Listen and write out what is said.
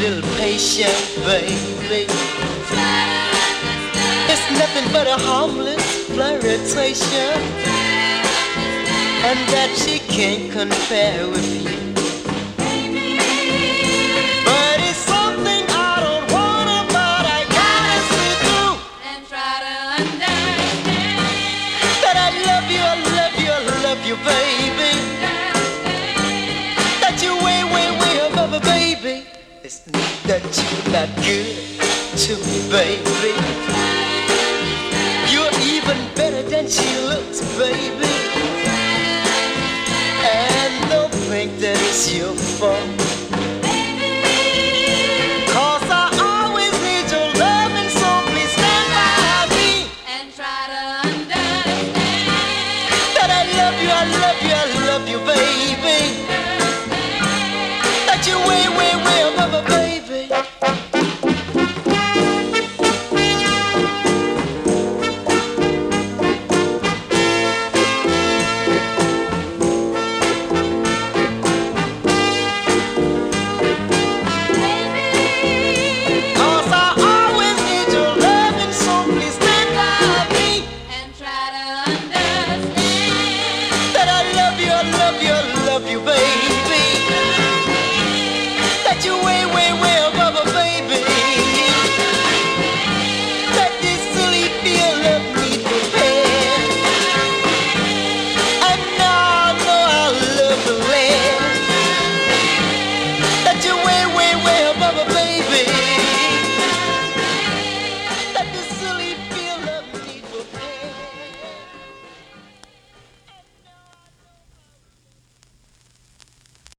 little patient, baby. It's nothing but a harmless flirtation, and that she can't compare with you. But it's something I don't wanna, but I gotta see through and try to understand that I love you, I love you, I love you, baby. That you way, way, way above a baby. It's not that you're not good to me, baby. You're even better than she looks, baby.